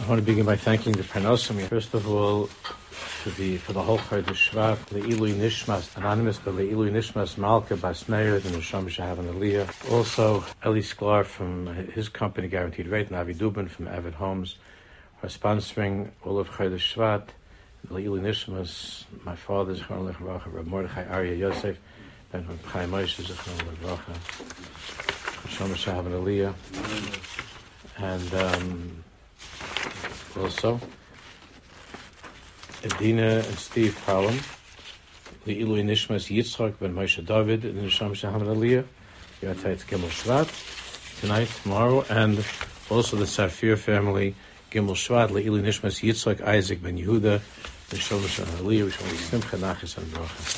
I want to begin by thanking the Parnasim. First of all, for the whole Chodesh Shvat, Le'ilui Nishmas Anonymous, but Le'ilui Nishmas Malka Bas Meir, the Neshama Shahavan Aliyah. Also, Eli Sklar from his company Guaranteed Rate, and Avi Dubin from Avid Homes are sponsoring all of Chodesh Shvat. Le'ilui Nishmas, my father Zichron Lechracha, Reb Mordechai Arya Yosef, Ben Chaim Moshe Zichron Lechracha, Neshama Shahavan Aliyah, and also Adina and Steve Parlam, the Ilui Nishmas Yitzchak ben Moshe David, and the Neshama Shahavan Aliyah, Yatzayitz Gimel Shvat, tonight, tomorrow, and also the Safir family, Gimel Shvat, the Ilui Nishmas Yitzchak Isaac ben Yehuda, the Neshama Shahavan Aliyah, which will be Simcha, Nachas, and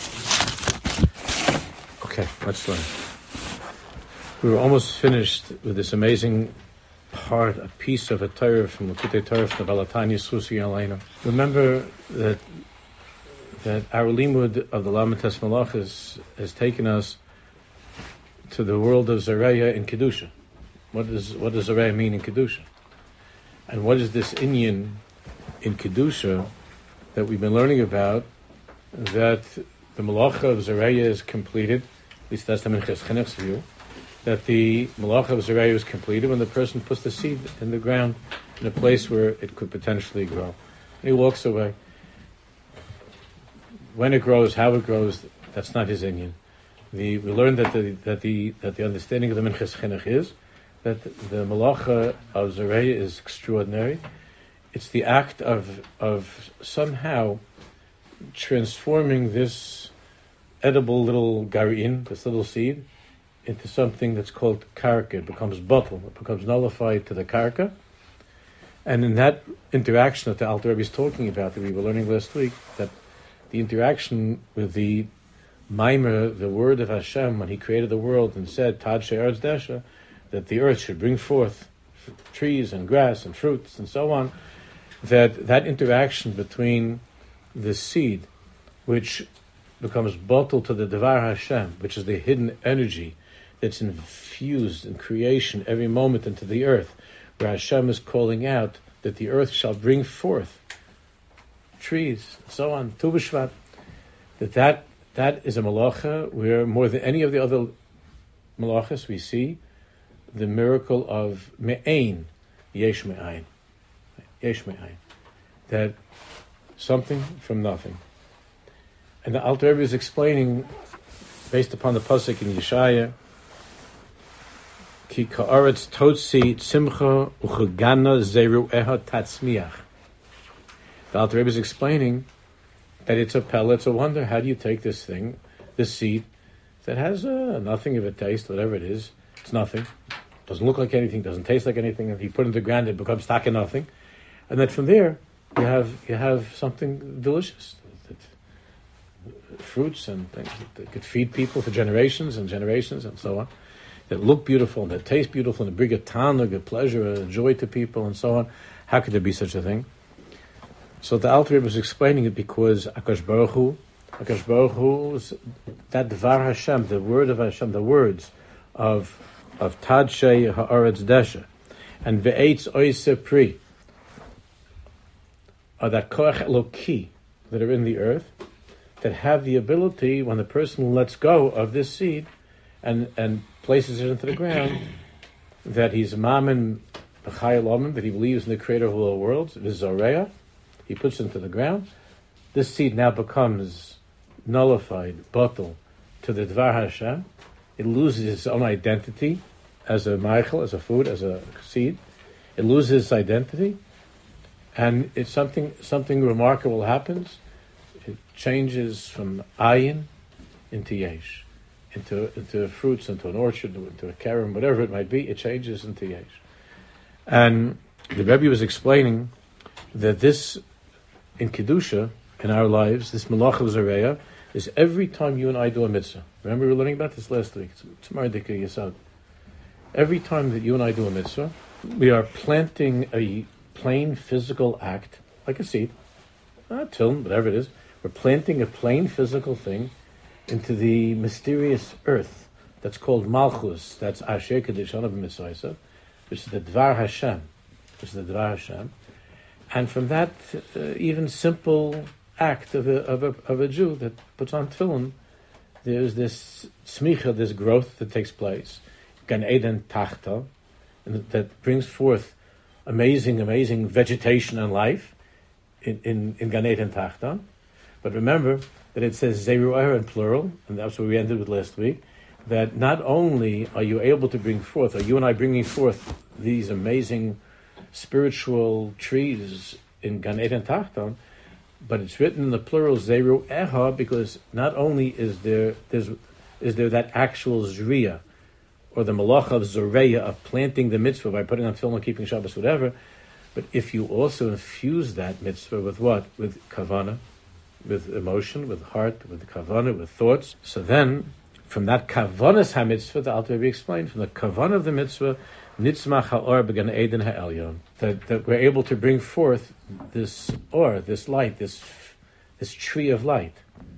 Bracha. Okay, let's learn. We were almost finished with this amazing part, a piece of a Torah from the Kutei Torah from the Balatanya Susi Aleinu. Remember that our limud of the Lamites Malachas has taken us to the world of Zareya in Kedusha. What does Zareya mean in Kedusha? And what is this inyan in Kedusha that we've been learning about, that the Malacha of Zareya is completed, at least that's the Minchas Chinuch's view, that the Malacha of Zareya is completed when the person puts the seed in the ground in a place where it could potentially grow. And he walks away. When it grows, how it grows, that's not his inyan. We learned that the understanding of the Minchas Chinuch is that the Malacha of Zareya is extraordinary. It's the act of somehow transforming this edible little garin, this little seed, into something that's called karka. It becomes bottle. It becomes nullified to the karka. And in that interaction that the Alter Rebbe is talking about, that we were learning last week, that the interaction with the Maimer, the word of Hashem, when He created the world and said, Tad She'eretz Desha, that the earth should bring forth trees and grass and fruits and so on, that interaction between the seed, which becomes bottle to the Devar Hashem, which is the hidden energy that's infused in creation every moment into the earth, where Hashem is calling out that the earth shall bring forth trees, and so on, Tu B'Shvat, that is a malacha where more than any of the other malachas we see the miracle of me'ain, yesh me'ain, that something from nothing. And the Alter Rebbe is explaining, based upon the pasuk in Yeshaya, Ki ka'aretz totzi tzimcha uchagana zeru eha tatzmiach. The Alter Rebbe is explaining that it's a pellet, it's a wonder. How do you take this thing, this seed, that has nothing of a taste, whatever it is, it's nothing, doesn't look like anything, doesn't taste like anything, and if you put it in the ground, it becomes taka nothing. And then from there, you have something delicious. Fruits and things that could feed people for generations and generations and so on, that look beautiful and that taste beautiful and bring a tanug, a pleasure, a joy to people and so on. How could there be such a thing? So the Alter Rebbe was explaining it because Akash Baruch Hu, that Dvar Hashem, the word of Hashem, the words of Tad Shei Ha'aretz Desha and Ve'etz Oise Pri are that Koach Eloki that are in the earth, that have the ability, when the person lets go of this seed and places it into the ground, that he's mamin b'chayil omen, that he believes in the creator of all the worlds, v'zoreya, he puts it into the ground. This seed now becomes nullified, bottle, to the Dvar Hashem. It loses its own identity as a meichel, as a food, as a seed. It loses its identity, and it's something remarkable happens. It changes from ayin into yesh, into fruits, into an orchard, into a karam, whatever it might be. It changes into yesh. And the Rebbe was explaining that this, in Kedusha, in our lives, this Malach of Zareya, is every time you and I do a mitzvah. Remember we were learning about this last week. It's Mardika Yesod. Every time that you and I do a mitzvah, we are planting a plain physical act, like a seed, tilm, whatever it is. We're planting a plain physical thing into the mysterious earth that's called Malchus, that's Asher Kedishon of Mitzvah, which is the Dvar Hashem, And from that even simple act of a Jew that puts on tefillin, there's this smicha, this growth that takes place, Gan Eden Tachta, and that brings forth amazing vegetation and life in Gan Eden Tachta. But remember that it says Zeruah in plural, and that's what we ended with last week, that not only are you able to bring forth, are you and I bringing forth these amazing spiritual trees in Gan Eden Tachta, but it's written in the plural Zeruah, because not only is there that actual Zriya, or the malacha of Zoreya, of planting the mitzvah by putting on tefillin, keeping Shabbos, whatever, but if you also infuse that mitzvah with what? With kavanah, with emotion, with heart, with kavanah, with thoughts. So then, from that kavanah's ha-mitzvah, the Alter Rebbe explained, from the kavanah of the mitzvah, nitzmach ha'or b'gan Eden ha'elyon, that we're able to bring forth this or, this light, this tree of light,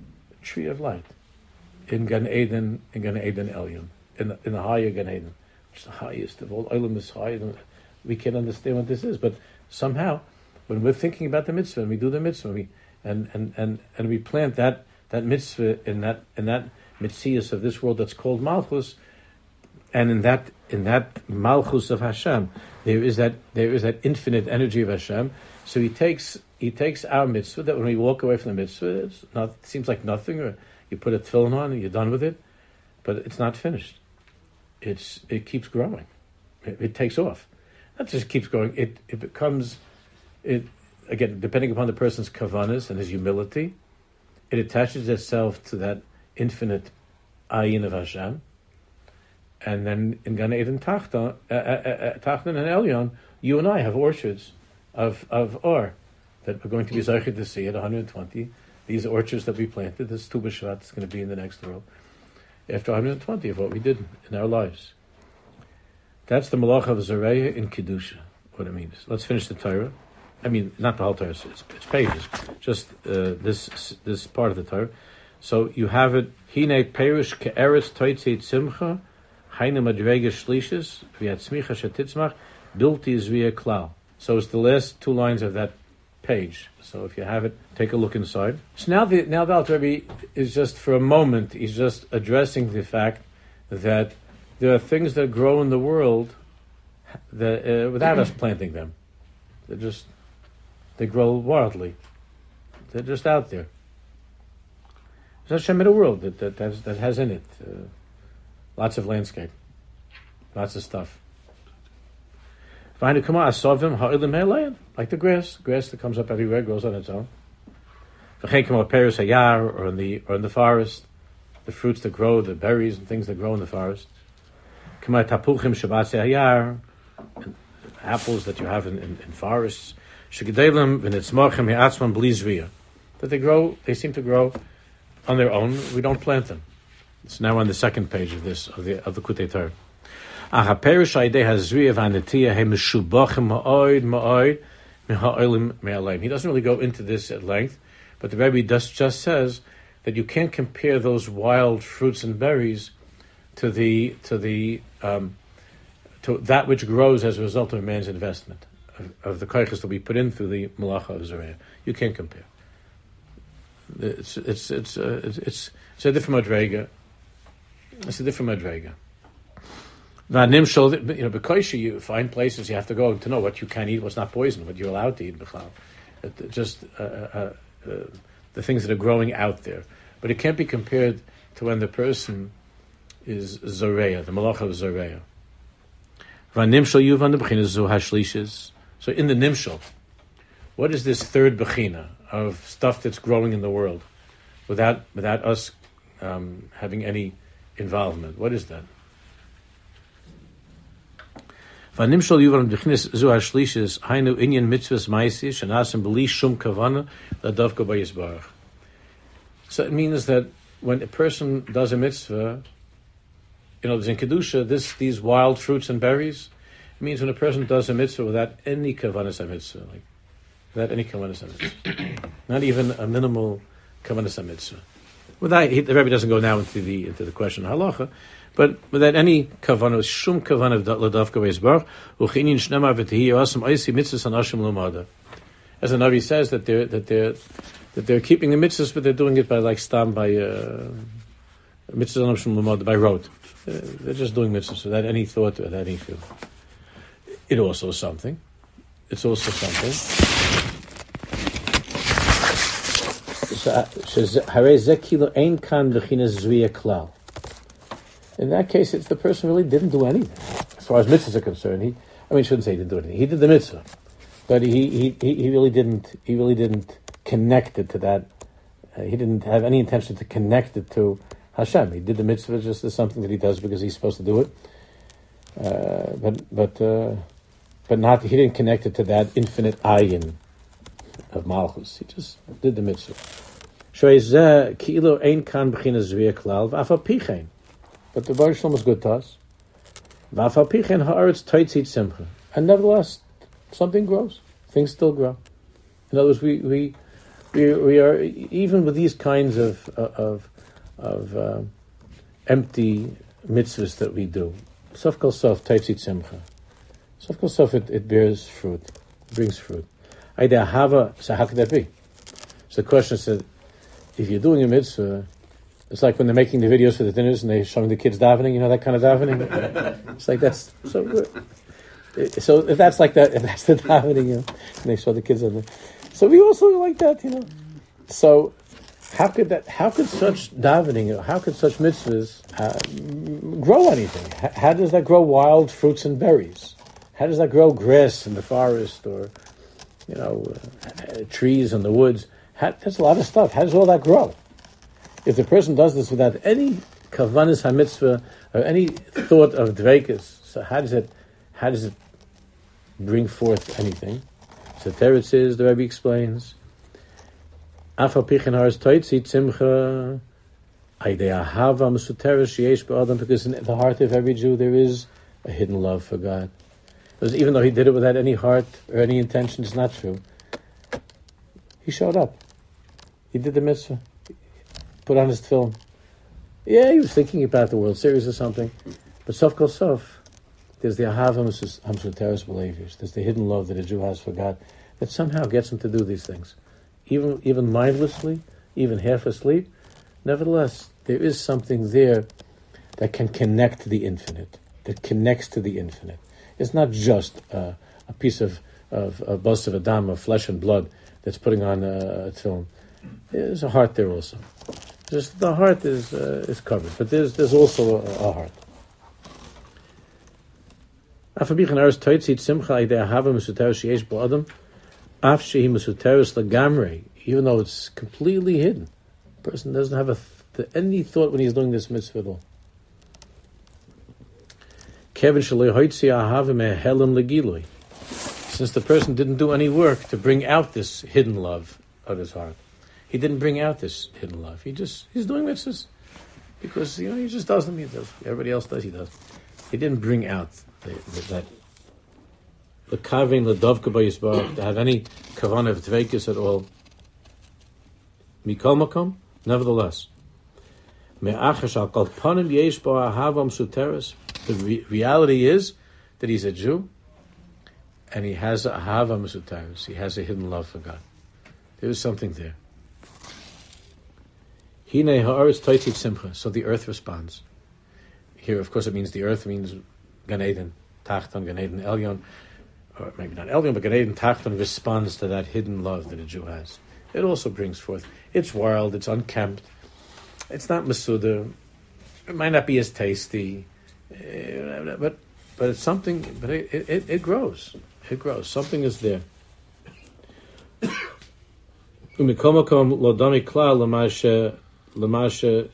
in Gan Eden Elyon, in the higher Gan Eden, which is the highest of all. Olam is higher than, we can't understand what this is, but somehow, when we're thinking about the mitzvah, and we do the mitzvah, and we plant that mitzvah in that mitzias of this world that's called Malchus, and in that Malchus of Hashem, there is that infinite energy of Hashem. So he takes our mitzvah, that when we walk away from the mitzvah, it seems like nothing, or you put a tefillin on and you're done with it, but it's not finished. It keeps growing. It takes off. Not just keeps growing. It becomes, again, depending upon the person's kavanas and his humility, it attaches itself to that infinite ayin of Hashem. And then in Gan Eden Tachta and Elyon, you and I have orchards of Or that we're going to be zeicher to see at 120. These orchards that we planted, this Tu B'Shvat is going to be in the next world, after 120 of what we did in our lives. That's the Malach of Zoreya in Kedusha, what it means. Let's finish the Torah. I mean, not the whole Torah, it's pages, just this part of the Torah. So you have it, Hine Perish Ke'eretz Toitzei Tzimcha, Haine Madrega Shlishis, Viat Smicha Shetitzmach, Bilti Zvia Klal. So it's the last two lines of that page. So if you have it, take a look inside. So now the Alter Rebbe is just, for a moment, he's just addressing the fact that there are things that grow in the world that, without us planting them. They grow wildly. They're just out there. There's Hashem in a world that has in it lots of landscape, lots of stuff. Like the grass that comes up everywhere, grows on its own. Or in the forest, the fruits that grow, the berries and things that grow in the forest. Apples that you have in forests. That they seem to grow on their own. We don't plant them. It's now on the second page of the Kutei Torah. He doesn't really go into this at length, but the Rebbe just says that you can't compare those wild fruits and berries to that which grows as a result of a man's investment of the koiches that we put in through the malacha of Zoreya. You can't compare. It's a different madrega. It's a different madrega. Because you find places you have to go to know what you can eat, what's not poison, what you're allowed to eat. Just the things that are growing out there. But it can't be compared to when the person is Zoreya, the Malach of Zoreya. So in the Nimshal, what is this third Bechina of stuff that's growing in the world without us having any involvement? What is that? So it means that when a person does a mitzvah, there's in Kedusha, these wild fruits and berries, it means when a person does a mitzvah without any kavanas mitzvah, without any kavanas mitzvah, not even a minimal kavanas mitzvah. The Rebbe doesn't go now into the question of halacha, but without any kavanah, shum kavanah l'davka beis baruch, uchinin shnema v'tehi yasam oisi mitzvahs anashim l'mada. as the Navi says, that they're keeping the mitzvahs, but they're doing it by mitzvahs by rote. They're just doing mitzvahs without any thought, without any feeling. It's also something. In that case, it's the person really didn't do anything. As far as mitzvahs are concerned, I shouldn't say he didn't do anything. He did the mitzvah, but he really didn't connect it to that. He didn't have any intention to connect it to Hashem. He did the mitzvah just as something that he does because he's supposed to do it. But not. He didn't connect it to that infinite ayin of Malchus. He just did the mitzvah. But the Baruch Shalom is good to us. And nevertheless, something grows. Things still grow. In other words, we are, even with these kinds of empty mitzvahs that we do, sof kol sof taitzit simcha. Sof kol sof it bears fruit, it brings fruit. So how could that be? So the question is, if you're doing a mitzvah, it's like when they're making the videos for the dinners and they're showing the kids davening, that kind of davening. It's like, that's so good. So if that's like that, if that's the davening, and they show the kids on there. So we also like that, So how could such davening, how could such mitzvahs grow anything? How does that grow wild fruits and berries? How does that grow grass in the forest or, trees in the woods? There's a lot of stuff. How does all that grow? If the person does this without any kavanas hamitzvah or any thought of dveikus, so how does it bring forth anything? So Teretz is, the Rebbe explains, because in the heart of every Jew there is a hidden love for God. Because even though he did it without any heart or any intention, it's not true. He showed up. He did the mitzvah. Put on his tefillin. Yeah, he was thinking about the World Series or something. But sof kol sof, there's the ahava hamsuteres believers. There's the hidden love that a Jew has for God that somehow gets him to do these things. Even mindlessly, even half asleep. Nevertheless, there is something there that can connect to the infinite, that connects to the infinite. It's not just a piece of bas of Adam, of flesh and blood, that's putting on a tefillin. There's a heart there also. Just the heart is covered, but there's also a heart. Even though it's completely hidden, the person doesn't have any thought when he's doing this mitzvah at all. Since the person didn't do any work to bring out this hidden love of his heart. He didn't bring out this hidden love. He's doing mitzvahs because he just does them. He does. Everybody else does. He does. He didn't bring out that the kavein ledavka b'yisbarach to have any kavanah of dveikus at all. Mikol makom, nevertheless, me'achash al kol panim yesh bo ahavam suteres. The reality is that he's a Jew and he has a ahava mesuteres. He has a hidden love for God. There is something there. So the earth responds. Here, of course, it means the earth means Gan Eden, Tachton, Gan Eden, Elyon, or maybe not Elyon, but Gan Eden, Tachton responds to that hidden love that a Jew has. It also brings forth. It's wild, it's unkempt, it's not Masuda, it might not be as tasty, but it's something, but it grows. It grows. Something is there. But the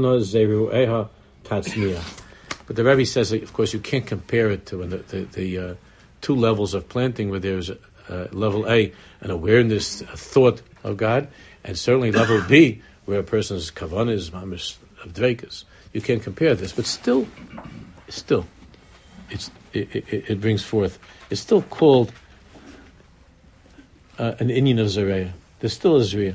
Rebbe says, of course, you can't compare it to the two levels of planting where there's level A, an awareness, a thought of God, and certainly level B, where a person's kavanah is mamish of dveikus. You can't compare this, but still, it brings forth. It's still called an inyan of Zareya. There's still a Zareya.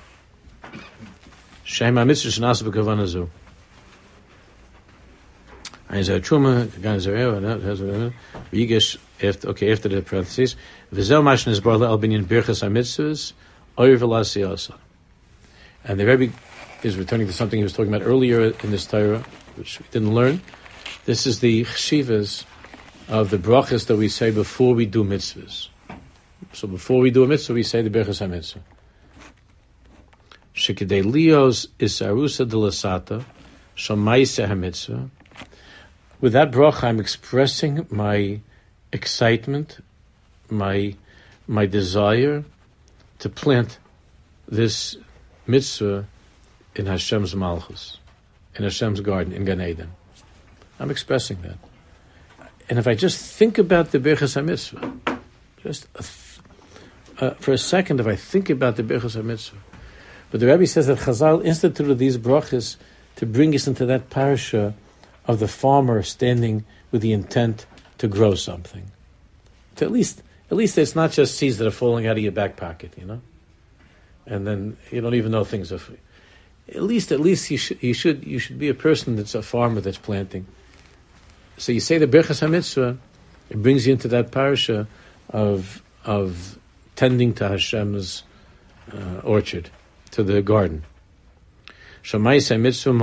Shema mitzvah shenas b'kavanah zu. Ein zeh truma gan Zareya v'yigesh after the parentheses, v'zel mashn is bar le'al binyan birchas hamitzvahs, oyer v'lasiyasa. And the Rebbe is returning to something he was talking about earlier in this Torah, which we didn't learn. This is the chshivas of the brachas that we say before we do mitzvahs. So before we do a mitzvah, we say the birchas hamitzvah. Shekidei lios isarusa de lasata, shamaisa hamitzvah. With that bracha, I'm expressing my excitement, my desire to plant this mitzvah in Hashem's malchus, in Hashem's garden, in Gan Eden. I'm expressing that. And if I just think about the birchas hamitzvah, just for a second, if I think about the birchas hamitzvah, but the Rebbe says that Chazal instituted these brachas to bring us into that parasha of the farmer standing with the intent to grow something. To at least it's not just seeds that are falling out of your back pocket, and then you don't even know things are. At least you should be a person that's a farmer that's planting. So you say the Birchas HaMitzvah, it brings you into that parasha of tending to Hashem's orchard, to the garden. When a person makes the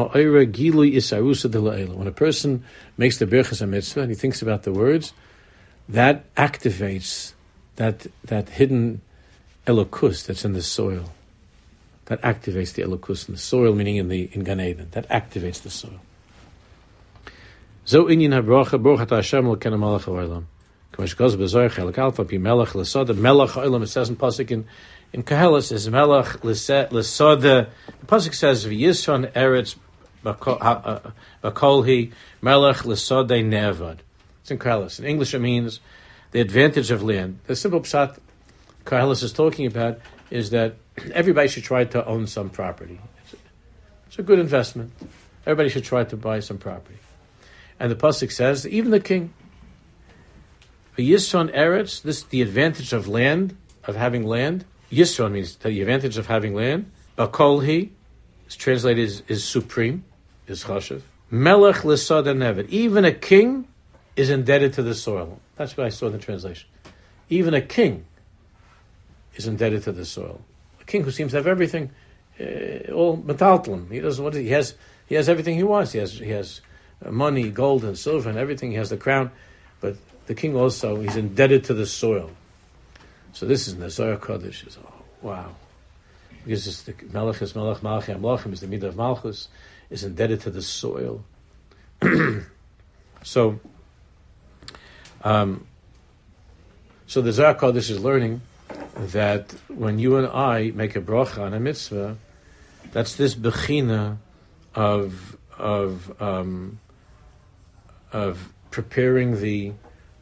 Birchas HaMitzvah and he thinks about the words, that activates that hidden elokus that's in the soil. That activates the elokus in the soil, meaning in Gan Eden. That activates the soil. Zo inyan habracha baruch atah Hashem Elokeinu melech haolam. K'mash goes b'zohar chelek alpha pi melech l'soda melech haolam. It says in pasuk in Koheles is melech l'soda. The pasuk says v'yishon eretz b'kolhi melech l'soda nevad. It's in Koheles. In English, it means the advantage of land. The simple pshat Koheles is talking about is that everybody should try to own some property. It's a good investment. Everybody should try to buy some property. And the pasuk says, even the king. Yisron eretz, the advantage of land, of having land. Yisron means the advantage of having land. Bakolhi, is translated is supreme, is chashav. Melech l'soda nevet. Even a king is indebted to the soil. That's what I saw in the translation. Even a king is indebted to the soil. A king who seems to have everything, all metaltalin. He doesn't what he has. He has everything he wants. He has money, gold, and silver, and everything. He has the crown, but the king also he's indebted to the soil. So this is in the Zohar Kodesh. Wow, because it's the Melech is Melech Malchi Amlachim is the Midah of Malchus is indebted to the soil. So the Zohar Kodesh is learning that when you and I make a bracha on a mitzvah, that's this bechina of preparing the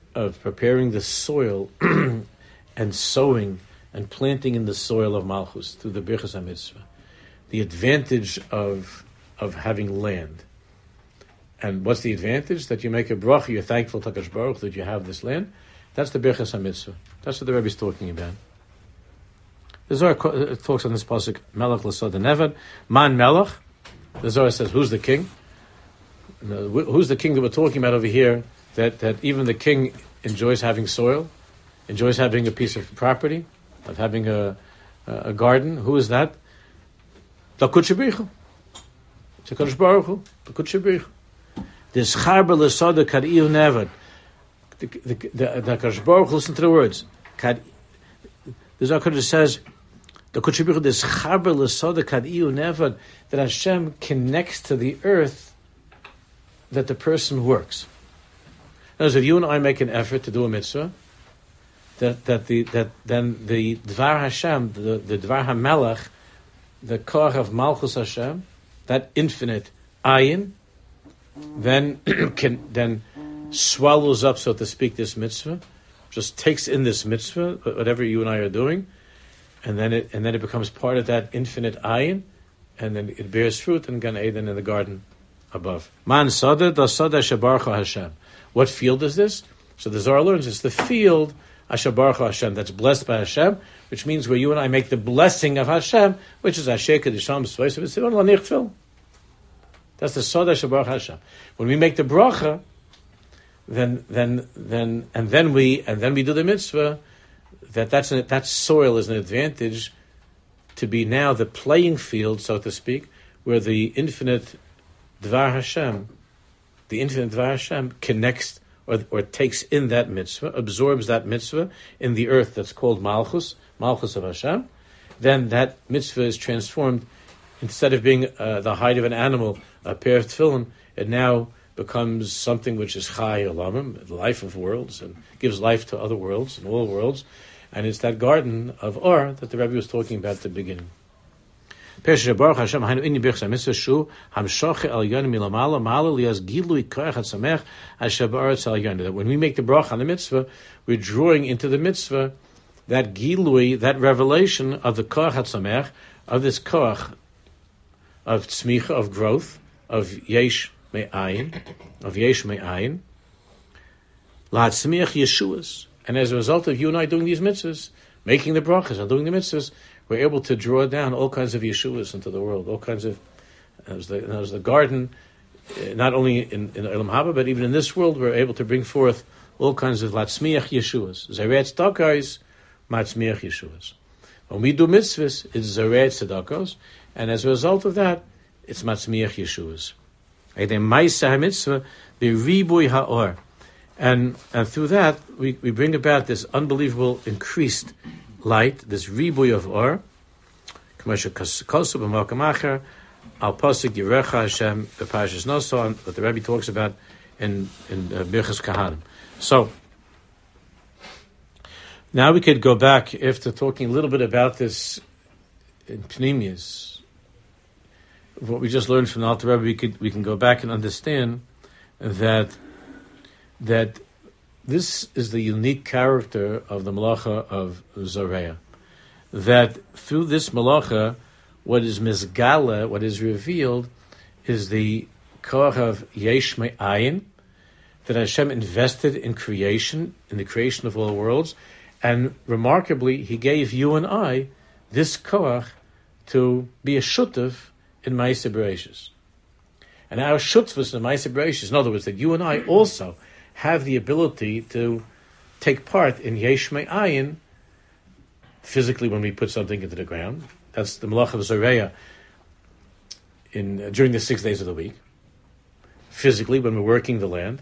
soil and sowing and planting in the soil of Malchus through the Birchas HaMitzvah. The advantage of having land. And what's the advantage? That you make a bracha, you're thankful to HaKadosh Baruch that you have this land. That's the Birchas HaMitzvah. That's what the Rebbe is talking about. The Zohar talks on this pasuk, Melech l'sod nevad, Man Melech. The Zohar says, who's the king? Who's the king that we're talking about over here? That even the king enjoys having soil, enjoys having a piece of property, of having a garden. Who is that? The HaKadosh Baruch Hu. The HaKadosh Baruch Hu. This charba l'soda kadiu nevad. The HaKadosh Baruch Hu, listen to the words. The Zohar Kodesh says, the HaKadosh Baruch Hu, this charba l'soda kadiu nevad, that Hashem connects to the earth that the person works. In other words, if you and I make an effort to do a mitzvah, then the Dvar Hashem, the Dvar HaMelech, the Koach of Malchus Hashem, that infinite ayin, then swallows up, so to speak, this mitzvah, just takes in this mitzvah, whatever you and I are doing, and then it becomes part of that infinite ayin, and then it bears fruit in Gan Eden in the garden above. Man Sada da Sada Shabarcha Hashem. What field is this? So the Zohar learns it's the field Ashabarcha Hashem that's blessed by Hashem, which means where you and I make the blessing of Hashem, which is Asher Kedisham Svayis V'Sivon Lanichfil. That's the Sada Shabarcha Hashem. When we make the bracha, then we do the mitzvah. That soil is an advantage to be now the playing field, so to speak, where the infinite Dvar Hashem connects or takes in that mitzvah, absorbs that mitzvah in the earth that's called Malchus of Hashem. Then that mitzvah is transformed. Instead of being the hide of an animal, a pair of tefillin, it now becomes something which is Chai Olamim, the life of worlds, and gives life to other worlds and all worlds. And it's that garden of Or that the Rebbe was talking about at the beginning. That when we make the bracha on the mitzvah, we're drawing into the mitzvah that gilui, that revelation of the koach hatzamech, of this koach of tzmicha, of growth, of yesh me'ayin, la'atzmiach Yeshuas. And as a result of you and I doing these mitzvahs, making the brachas and doing the mitzvahs, we're able to draw down all kinds of Yeshuas into the world, all kinds of. That was the garden, not only in Olam Haba, but even in this world, we're able to bring forth all kinds of latzmiach Yeshuas. Zaretz tzedakos, matzmiach Yeshuas. When we do mitzvahs, it's zaretz tzedakos, and as a result of that, it's matzmiach Yeshuas. Mitzvah, the ribui ha'or. And through that, we bring about this unbelievable increased light, this ribui of or. Al pasuk Yirecha Hashem b'Parshas Noso, what the Rebbe talks about in Birchas Kahanim. So now we could go back after talking a little bit about this in Pnimius. What we just learned from the Alter Rebbe, we can go back and understand that this is the unique character of the Malacha of Zoreya. That through this Malacha, what is Mizgala, what is revealed, is the Koach of Yesh Me'ayin, that Hashem invested in creation, in the creation of all worlds, and remarkably, He gave you and I this Koach to be a shutav in Ma'aseh Bereishis. And our shutvus in Ma'aseh Bereishis, in other words, that you and I also have the ability to take part in Yesh Me'ayin, physically when we put something into the ground. That's the Malach of Zoreya during the 6 days of the week. Physically, when we're working the land.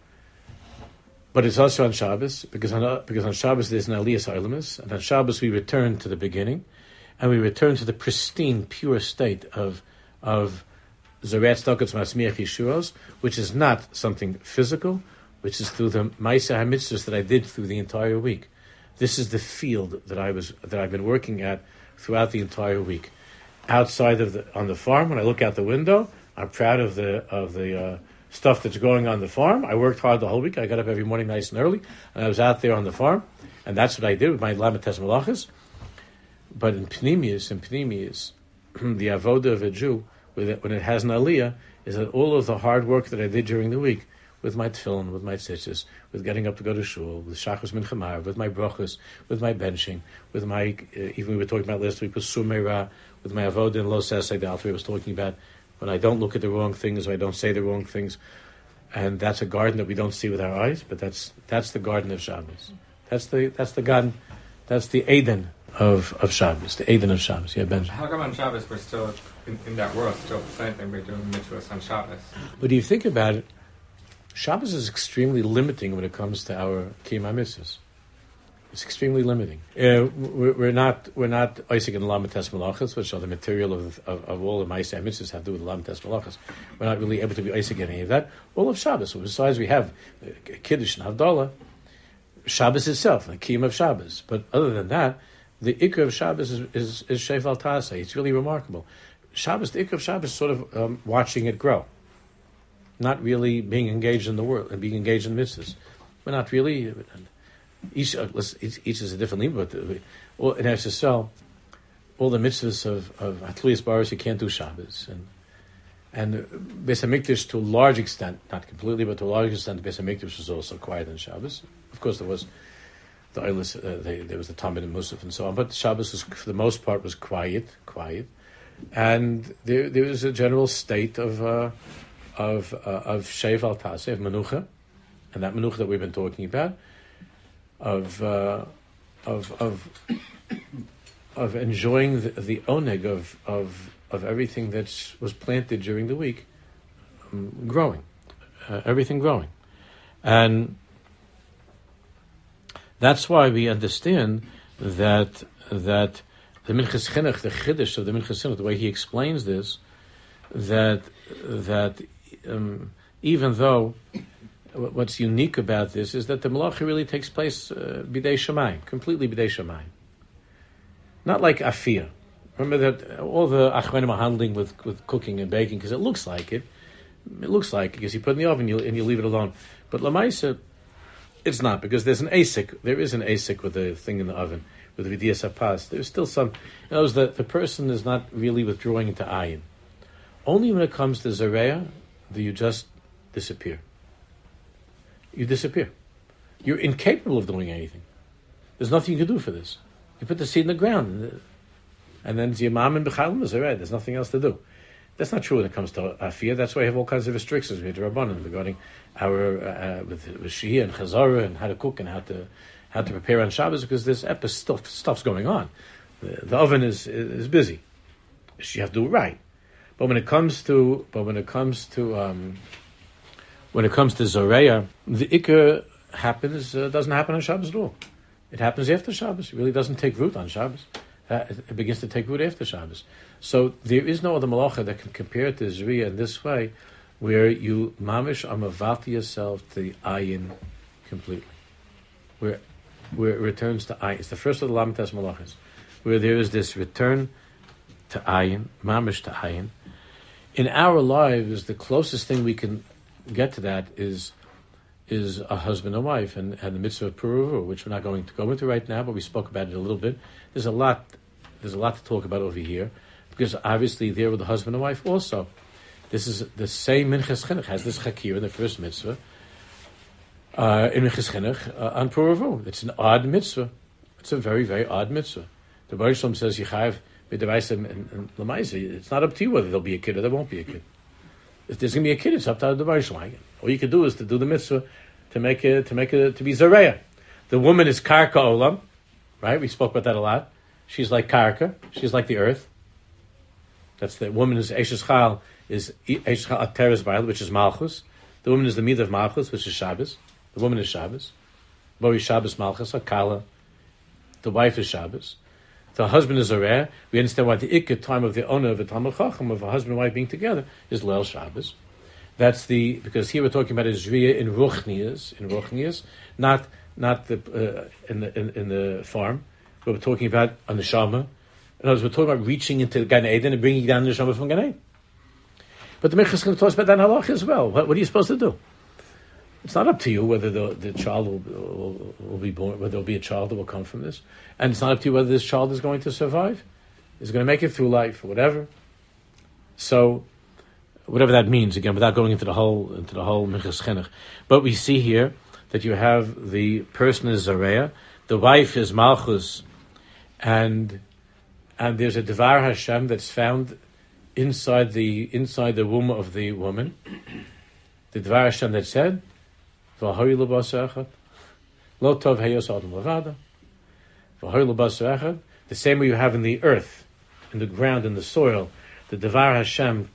But it's also on Shabbos, because on Shabbos there's an Aliyas Ha'olamus, and on Shabbos we return to the beginning, and we return to the pristine, pure state of Zaretz Tzedakos Matzmiach Yeshuos, which is not something physical, which is through the Ma'aseh HaMitzvahs that I did through the entire week. This is the field that I've been working at throughout the entire week. Outside on the farm, when I look out the window, I'm proud of the stuff that's going on the farm. I worked hard the whole week. I got up every morning nice and early, and I was out there on the farm, and that's what I did with my Lamates Malachas. But in Pnimius, the avoda of a Jew, when it has an aliyah, is that all of the hard work that I did during the week, with my tefillin, with my tzitzis, with getting up to go to shul, with shachos min chamar, with my brachos, with my benching, with my, even we were talking about last week, with sumeira, with my avodah and lo sesed, the Alter Rebbe was talking about when I don't look at the wrong things, or I don't say the wrong things, and that's a garden that we don't see with our eyes, but that's the garden of Shabbos. That's the garden, that's the Eden of Shabbos, the Eden of Shabbos. Yeah, Ben. How come on Shabbos we're still in that world, still the same thing we're doing mitzvahs on Shabbos? But if you think about it, Shabbos is extremely limiting when it comes to our Kiyum HaMitzvahs. It's extremely limiting. We're not Isaac and Lamates Malachas, which are the material of all the Ma'aseh HaMitzvahs have to do with Lamates Malachas. We're not really able to be Isaac in any of that. All of Shabbos. Besides, we have Kiddush and Havdalah, Shabbos itself, the Kiyum of Shabbos. But other than that, the Ikr of Shabbos is Sheval Tasei. It's really remarkable. Shabbos, the Ikr of Shabbos is sort of watching it grow. Not really being engaged in the world and being engaged in mitzvahs. We're not really. Each is a different limit, but in SSL, all the mitzvahs of Hatluyas Baris, you can't do Shabbos. And Beis HaMikdash, to a large extent, not completely, but to a large extent, Beis HaMikdash was also quiet on Shabbos. Of course, there was the Eilis, there was the Talmud and Musaf and so on, but Shabbos was, for the most part, was quiet, and there was a general state of Shev al Taseh, of Menucha, and that menucha that we've been talking about, of enjoying the oneg of everything that was planted during the week, growing, everything growing, and that's why we understand that the Minchas Chinuch, the Chiddush of the Minchas Chinuch, the way he explains this, that even though what's unique about this is that the malacha really takes place b'dei shamayim, completely b'dei shamayim. Not like afiyah. Remember that all the achronim are handling with cooking and baking because it looks like it. It looks like it because you put it in the oven and you leave it alone. But lamaisa, it's not, because there's an asik. There is an asik with the thing in the oven, with the vidiyas hapas. There's still some. You know, the person is not really withdrawing into ayin. Only when it comes to zareya do you just disappear. You disappear. You're incapable of doing anything. There's nothing you can do for this. You put the seed in the ground, and then Ziyamam and B'chalim is alright. There's nothing else to do. That's not true when it comes to afiyah. That's why we have all kinds of restrictions with Rabbanan regarding our with Shia and Chazara and how to cook and how to prepare on Shabbos, because there's stuff's going on. The oven is busy. You have to do it right. But when it comes to Zoreya, the Ikr doesn't happen on Shabbos at all. It happens after Shabbos. It really doesn't take root on Shabbos. It begins to take root after Shabbos. So there is no other malacha that can compare to Zriya in this way, where you mamish amavati yourself to the ayin completely, where it returns to ayin. It's the first of the lamitas malachas, where there is this return to ayin, mamish to ayin. In our lives, the closest thing we can get to that is a husband and wife, and the mitzvah of Puruvu, which we're not going to go into right now, but we spoke about it a little bit. There's a lot to talk about over here, because obviously there with the husband and wife also. This is the same Minchas Chinuch has this chakir in the first mitzvah in Minchas Chinuch on Puruvu. It's an odd mitzvah. It's a very, very odd mitzvah. The Baruch Shalom says Yechayev b'devaisim and lemaisa. It's not up to you whether there'll be a kid or there won't be a kid. If there's going to be a kid, it's up to the Baruch Shalom. All you can do is to do the mitzvah to make it to be zareya. The woman is karka olam, right? We spoke about that a lot. She's like karka. She's like the earth. That's the woman is Eshes Chal, is Eshes Chal Ateres Baal, which is Malchus. The woman is the Midah of Malchus, which is Shabbos. The woman is Shabbos. Bori Shabbos Malchus, Akala. The wife is Shabbos. The husband is Zareh. We understand why the Ikka time of the owner of a Talmud Chacham, of a husband and wife being together, is Leil Shabbos. That's because here we're talking about Zriya in Ruchnias, not in the farm, but we're talking about a Neshama. In other words, we're talking about reaching into Gan Eden and bringing down the Neshama from Gan Eden. But the Minchas Chinuch talks about that in Halach as well. What are you supposed to do? It's not up to you whether the child will be born, whether there'll be a child that will come from this, and it's not up to you whether this child is going to survive, is going to make it through life, or whatever. So, whatever that means, again, without going into the whole Minchas Chinuch. But we see here that you have the person is Zareya, the wife is Malchus, and there's a Devar Hashem that's found inside the womb of the woman. The Devar Hashem that said, "V'hoy l'basar echad, lo tov heyos adam levada." V'hoy l'basar echad, the same way you have in the earth, in the ground, in the soil, the Devar Hashem,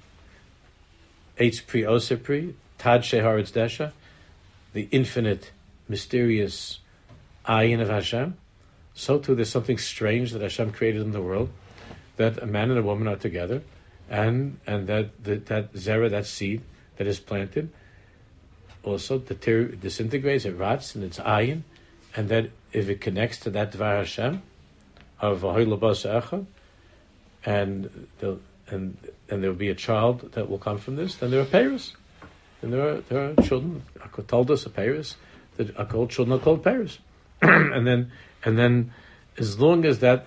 Eitz Pri Oseh Pri, Tad Sheharetz Desha, the infinite, mysterious ayin of Hashem. So too, there's something strange that Hashem created in the world, that a man and a woman are together, and that zera, that seed that is planted, also disintegrates, it rots, and it's ayin, and that if it connects to that Dvar Hashem of V'hoy l'basar echad, and there will be a child that will come from this, then there are peiros, and there are children. Akko told us a peiros that are called children are called peiros, and then as long as that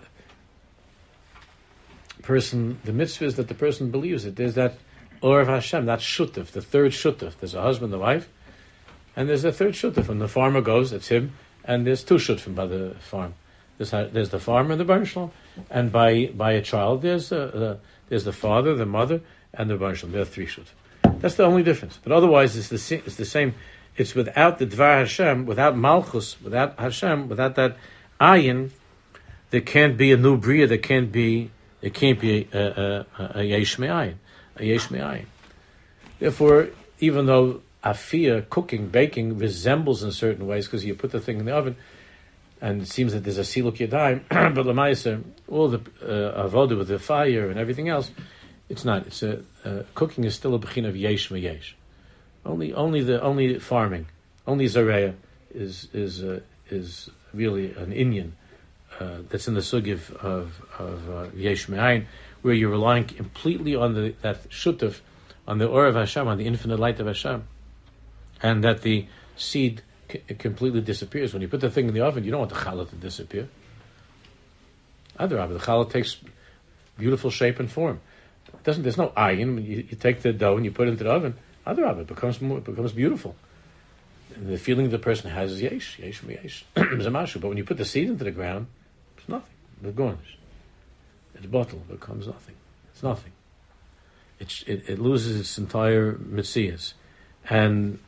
person, the mitzvah is that the person believes it. There's that Or of Hashem, that shutuf, the third shutuf. There's a husband and a wife, and there's a third shutuf. When the farmer goes, it's him, and there's two shutufim by the farm. There's the farmer and the Baruch Shalom, and by a child, there's the father, the mother, and the Baruch Shalom. There are three shutufim. That's the only difference. But otherwise, it's the same it's without the Dvar Hashem, without Malchus, without Hashem, without that Ayin, there can't be a new Bria, there can't be a Yesh Me'ayin, a Yesh Me'ayin. Therefore, even though Afiyah, cooking, baking, resembles in certain ways, because you put the thing in the oven, and it seems that there's a Siluk Yadayim, but Lamaisa, all the Avodah with the fire and everything else, it's not. It's cooking is still a Bechin of Yesh Me'yesh. Only farming, only Zareya is really an Inyan that's in the Sugiv of Yesh Me'ayin, where you're relying completely on that Shutuf, on the Or of Hashem, on the infinite light of Hashem, and that the seed completely disappears. When you put the thing in the oven, you don't want the challah to disappear. Adarabah, the challah takes beautiful shape and form. There's no ayin. You take the dough and you put it into the oven. Adarabah, it becomes beautiful. And the feeling the person has is yesh zamashu. But when you put the seed into the ground, it's nothing. It's garnish. It's bottle. It becomes nothing. It's nothing. It loses its entire mitzias, and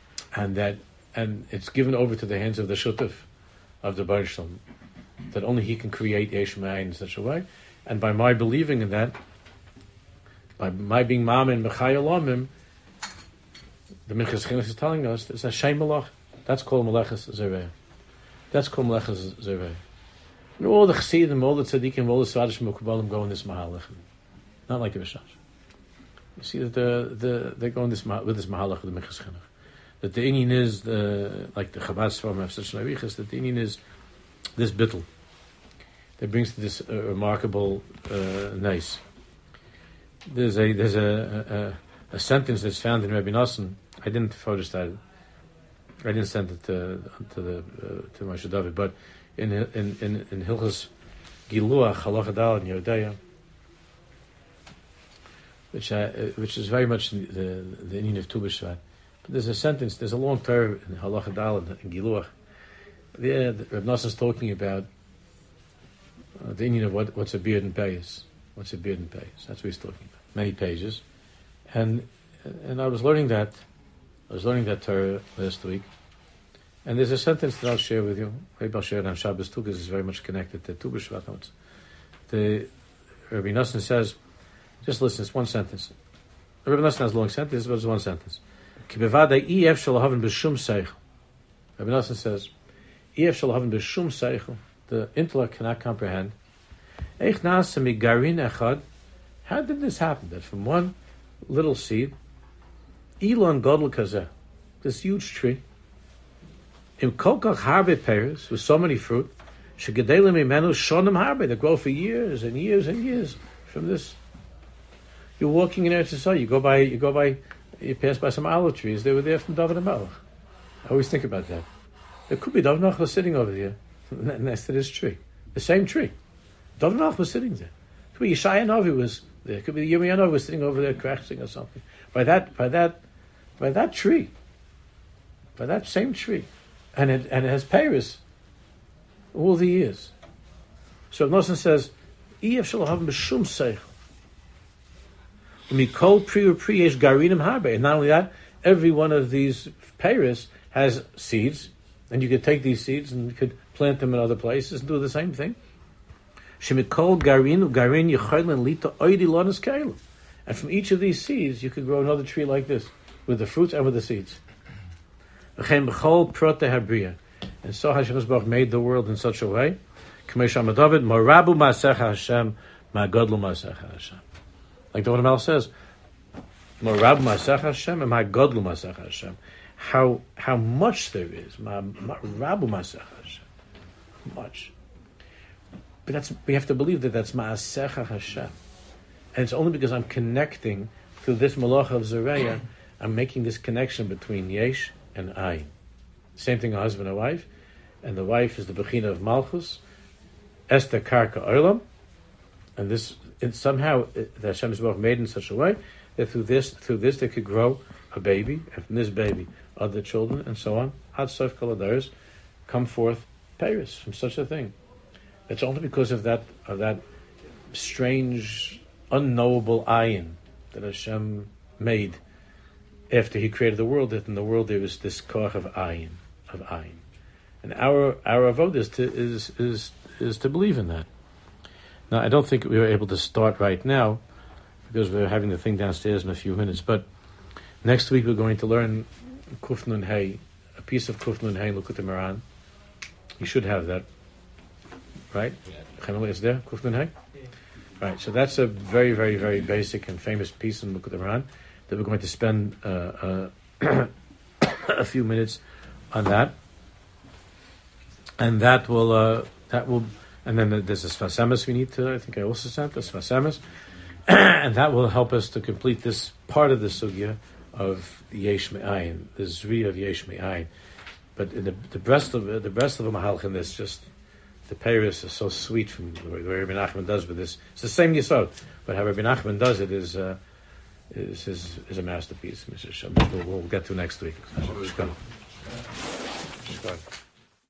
it's given over to the hands of the shutuf, of the Baruch Shalom, that only he can create yesh me'ayin in such a way. And by my believing in that, by my being ma'am and mechayil omim, the Minchas Chinuch is telling us it's a shem malach. That's called malachas zereh. That's called malachas zereh. And all the chassidim, all the tzaddikim, all the svadish mekubalim go in this mahalach, not like the Rishash. You see that they go in this with this mahalach of the Minchas Chinuch. That the inyan is like the Chabad Sfarim of such Narichas. That the inyan is this bittul that brings to this remarkable nice. There's a sentence that's found in Rabbi Nosson. I didn't photostat it. I didn't send it to Moshe David, but in Hilchos Giluach Halacha Daled in Yodaya, which is very much the inyan of Tu B'Shvat. But there's a sentence. There's a long term in Halacha Daled in Giluach. There, Rabbi Nosson is talking about the inyan of what's a beard and payas. What's a beard and payas? That's what he's talking about. Many pages, and I was learning that. I was learning that Torah last week, and there's a sentence that I'll share with you. Maybe I'll share it on Shabbos too, because it's very much connected to Tu B'Shvat notes. The Rabbi Nosson says, just listen. It's one sentence. Rabbi Nosson has a long sentence, but it's one sentence. Ki bevadai ef shalahavin b'shum seichel. Rabbi Nosson says, ef shalahavin b'shum seichel. The intellect cannot comprehend. Eich nasa mi garin echad. How did this happen? That from one little seed, Elon Godel Kazeh, this huge tree, im kolkach harbe pears, with so many fruit, shegedelim imenu shonim harbe, that grow for years and years and years from this. You're walking in Eretz Yisrael, you pass by some olive trees, they were there from David HaMelech. I always think about that. There could be David HaMelech was sitting over here, next to this tree. The same tree. David HaMelech was sitting there. Could be Yeshaya Novi was there. Could be Yirmiyah Novi was sitting over there crashing or something. By that tree. By that same tree. And it has Paris all the years. So Nosson says, Iyef shalahavim b'shum seichel. Mikol pri yesh garinim harbe. And not only that, every one of these Paris has seeds, and you could take these seeds and you could plant them in other places and do the same thing. Shemikol garin yecholin lita oidi lonas keilim. And from each of these seeds, you could grow another tree like this, with the fruits and with the seeds. And so Hashem Baruch made the world in such a way. Like the one Mel says, how much there is. Much. But we have to believe that's Ma'asecha Hashem. And it's only because I'm connecting to this Malach of Zereya, I'm making this connection between Yesh and Ayin. Same thing, a husband and wife. And the wife is the Bechina of Malchus, Esther Karka Olam. And this, somehow, the Hashem Yisrael made in such a way that through this they could grow a baby, and from this baby, other children, and so on. Ad Sof Kol Adaros, come forth Paris from such a thing. It's only because of that strange, unknowable ayin that Hashem made after he created the world, that in the world there was this koach of ayin, and our avodah is to believe in that. Now, I don't think we were able to start right now because we're having the thing downstairs in a few minutes. But next week we're going to learn Kuf Nun Hey, a piece of Kuf Nun Hey in Likutei Moharan. You should have that, right? Yeah. Is there Kuf Nun Hey? Yeah. Right. So that's a very, very, very basic and famous piece in Likutei Moharan that we're going to spend a few minutes on that, and that will. And then there's a Sfas Emes we need to, I think I also sent the Sfas Emes, and that will help us to complete this part of the sugya of Yesh Me'ayin, the Zri of Yesh Me'ayin. But in the rest of the Mahalch in this, just the Peiros is so sweet from the way Rabbi Nachman does with this. It's the same Yisod, but how Rabbi Nachman does it is a masterpiece. We'll get to next week.